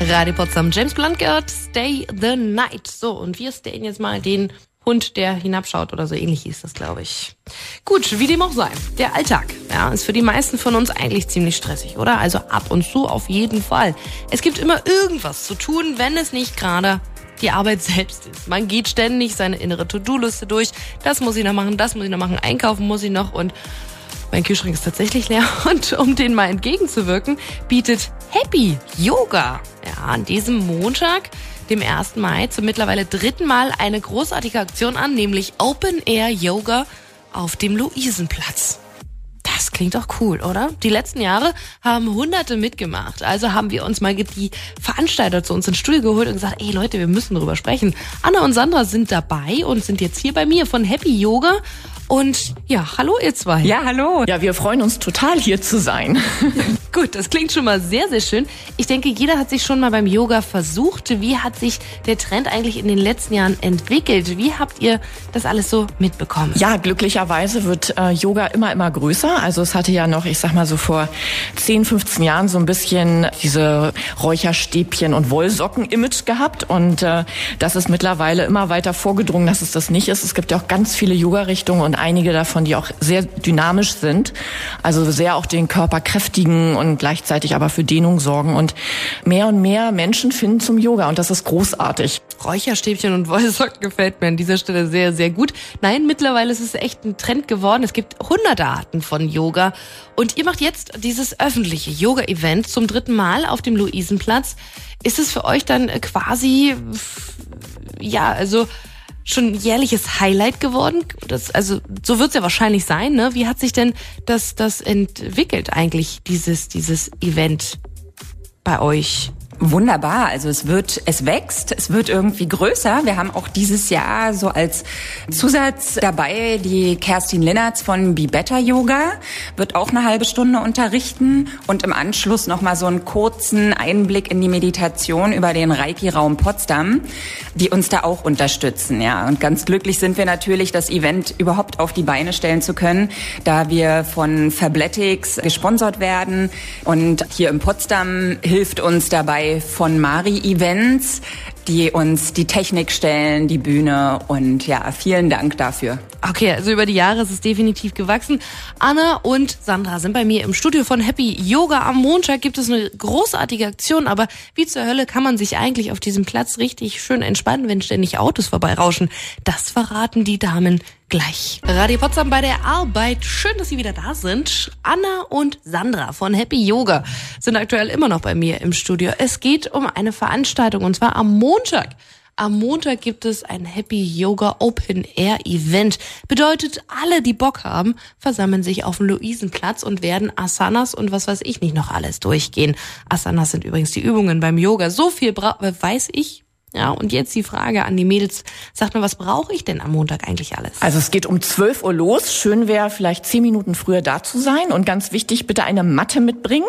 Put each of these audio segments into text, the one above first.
Radio Potsdam. James Blunt gehört Stay the Night. So, und wir stayen jetzt mal den Hund, der hinabschaut oder so ähnlich hieß das, glaube ich. Gut, wie dem auch sei. Der Alltag, ja, ist für die meisten von uns eigentlich ziemlich stressig, oder? Also ab und zu auf jeden Fall. Es gibt immer irgendwas zu tun, wenn es nicht gerade die Arbeit selbst ist. Man geht ständig seine innere To-Do-Liste durch. Das muss ich noch machen, das muss ich noch machen, einkaufen muss ich noch und mein Kühlschrank ist tatsächlich leer. Und um den mal entgegenzuwirken, bietet Happy Yoga an diesem Montag, dem 1. Mai, zum mittlerweile 3. Mal eine großartige Aktion an, nämlich Open Air Yoga auf dem Luisenplatz. Das klingt doch cool, oder? Die letzten Jahre haben Hunderte mitgemacht. Also haben wir uns mal die Veranstalter zu uns ins Studio geholt und gesagt, ey Leute, wir müssen drüber sprechen. Anna und Sandra sind dabei und sind jetzt hier bei mir von Happy Yoga. Und ja, hallo ihr zwei. Ja, hallo. Ja, wir freuen uns total, hier zu sein. Gut, das klingt schon mal sehr, sehr schön. Ich denke, jeder hat sich schon mal beim Yoga versucht. Wie hat sich der Trend eigentlich in den letzten Jahren entwickelt? Wie habt ihr das alles so mitbekommen? Ja, glücklicherweise wird Yoga immer größer. Also es hatte ja noch, ich sag mal so vor 10, 15 Jahren so ein bisschen diese Räucherstäbchen- und Wollsocken-Image gehabt. Und das ist mittlerweile immer weiter vorgedrungen, dass es das nicht ist. Es gibt ja auch ganz viele Yoga-Richtungen und einige davon, die auch sehr dynamisch sind. Also sehr auch den Körper kräftigen und gleichzeitig aber für Dehnung sorgen. Und mehr Menschen finden zum Yoga und das ist großartig. Räucherstäbchen und Wollsocken gefällt mir an dieser Stelle sehr, sehr gut. Nein, mittlerweile ist es echt ein Trend geworden. Es gibt hunderte Arten von Yoga. Und ihr macht jetzt dieses öffentliche Yoga-Event zum 3. Mal auf dem Luisenplatz. Ist es für euch dann quasi, ja, also schon ein jährliches Highlight geworden? Also so wird es ja wahrscheinlich sein, ne? Wie hat sich denn das entwickelt eigentlich, dieses Event bei euch? Wunderbar, also es wächst, es wird irgendwie größer. Wir haben auch dieses Jahr so als Zusatz dabei die Kerstin Linnertz von Be Better Yoga, wird auch eine halbe Stunde unterrichten und im Anschluss nochmal so einen kurzen Einblick in die Meditation über den Reiki-Raum Potsdam, die uns da auch unterstützen, ja. Und ganz glücklich sind wir natürlich, das Event überhaupt auf die Beine stellen zu können, da wir von Fabletics gesponsert werden und hier in Potsdam hilft uns dabei von Mari Events, die uns die Technik stellen, die Bühne und ja, vielen Dank dafür. Okay, also über die Jahre ist es definitiv gewachsen. Anna und Sandra sind bei mir im Studio von Happy Yoga. Am Montag gibt es eine großartige Aktion, aber wie zur Hölle kann man sich eigentlich auf diesem Platz richtig schön entspannen, wenn ständig Autos vorbeirauschen? Das verraten die Damen gleich. Radio Potsdam bei der Arbeit. Schön, dass Sie wieder da sind. Anna und Sandra von Happy Yoga sind aktuell immer noch bei mir im Studio. Es geht um eine Veranstaltung und zwar am Montag. Am Montag gibt es ein Happy Yoga Open Air Event. Bedeutet, alle, die Bock haben, versammeln sich auf dem Luisenplatz und werden Asanas und was weiß ich nicht noch alles durchgehen. Asanas sind übrigens die Übungen beim Yoga. So viel weiß ich. Ja, und jetzt die Frage an die Mädels. Sagt mal, was brauche ich denn am Montag eigentlich alles? Also es geht um 12 Uhr los. Schön wäre vielleicht 10 Minuten früher da zu sein. Und ganz wichtig, bitte eine Matte mitbringen.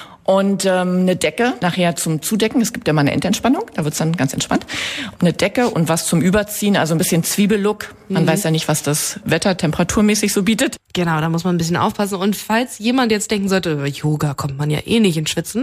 Und eine Decke nachher zum Zudecken. Es gibt ja mal eine Endentspannung, da wird's dann ganz entspannt. Eine Decke und was zum Überziehen, also ein bisschen Zwiebellook. Man weiß ja nicht, was das Wetter temperaturmäßig so bietet. Genau, da muss man ein bisschen aufpassen. Und falls jemand jetzt denken sollte, über Yoga kommt man ja eh nicht ins Schwitzen.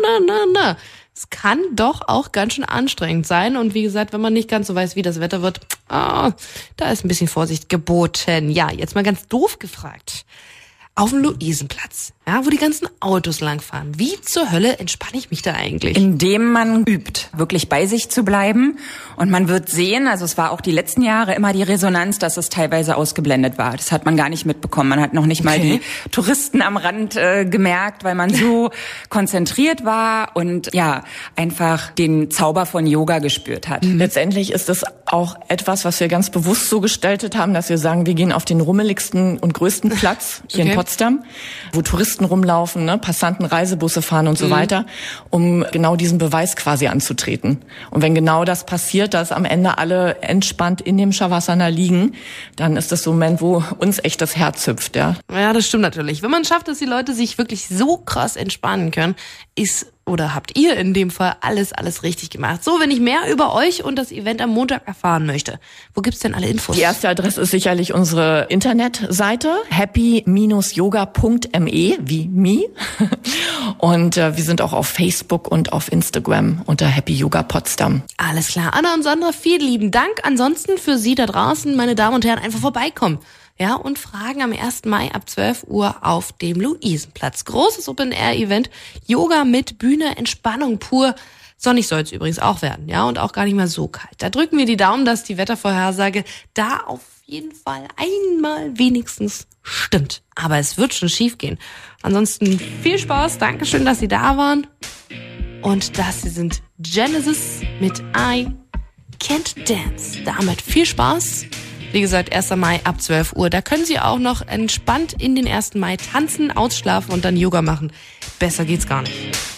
Na. Es kann doch auch ganz schön anstrengend sein. Und wie gesagt, wenn man nicht ganz so weiß, wie das Wetter wird, da ist ein bisschen Vorsicht geboten. Ja, jetzt mal ganz doof gefragt. Auf dem Luisenplatz, ja, wo die ganzen Autos langfahren. Wie zur Hölle entspanne ich mich da eigentlich? Indem man übt, wirklich bei sich zu bleiben. Und man wird sehen, also es war auch die letzten Jahre immer die Resonanz, dass es teilweise ausgeblendet war. Das hat man gar nicht mitbekommen. Man hat noch nicht mal die Touristen am Rand gemerkt, weil man so konzentriert war und ja, einfach den Zauber von Yoga gespürt hat. Letztendlich ist es auch etwas, was wir ganz bewusst so gestaltet haben, dass wir sagen, wir gehen auf den rummeligsten und größten Platz hier in Potsdam, wo Touristen rumlaufen, ne, Passanten, Reisebusse fahren und so weiter, um genau diesen Beweis quasi anzutreten. Und wenn genau das passiert, dass am Ende alle entspannt in dem Shavasana liegen, dann ist das so ein Moment, wo uns echt das Herz hüpft, ja. Ja, das stimmt natürlich. Wenn man schafft, dass die Leute sich wirklich so krass entspannen können, ist oder habt ihr in dem Fall alles richtig gemacht? So, wenn ich mehr über euch und das Event am Montag erfahren möchte, wo gibt's denn alle Infos? Die erste Adresse ist sicherlich unsere Internetseite happy-yoga.me wie me. Und wir sind auch auf Facebook und auf Instagram unter Happy Yoga Potsdam. Alles klar. Anna und Sandra, vielen lieben Dank. Ansonsten für Sie da draußen, meine Damen und Herren, einfach vorbeikommen. Ja, und Fragen am 1. Mai ab 12 Uhr auf dem Luisenplatz. Großes Open-Air-Event, Yoga mit Bühne, Entspannung pur. Sonnig soll es übrigens auch werden, ja, und auch gar nicht mal so kalt. Da drücken wir die Daumen, dass die Wettervorhersage da auf jeden Fall einmal wenigstens stimmt. Aber es wird schon schief gehen. Ansonsten viel Spaß, Dankeschön, dass Sie da waren. Und das hier sind Genesis mit I Can't Dance. Damit viel Spaß. Wie gesagt, 1. Mai ab 12 Uhr. Da können Sie auch noch entspannt in den 1. Mai tanzen, ausschlafen und dann Yoga machen. Besser geht's gar nicht.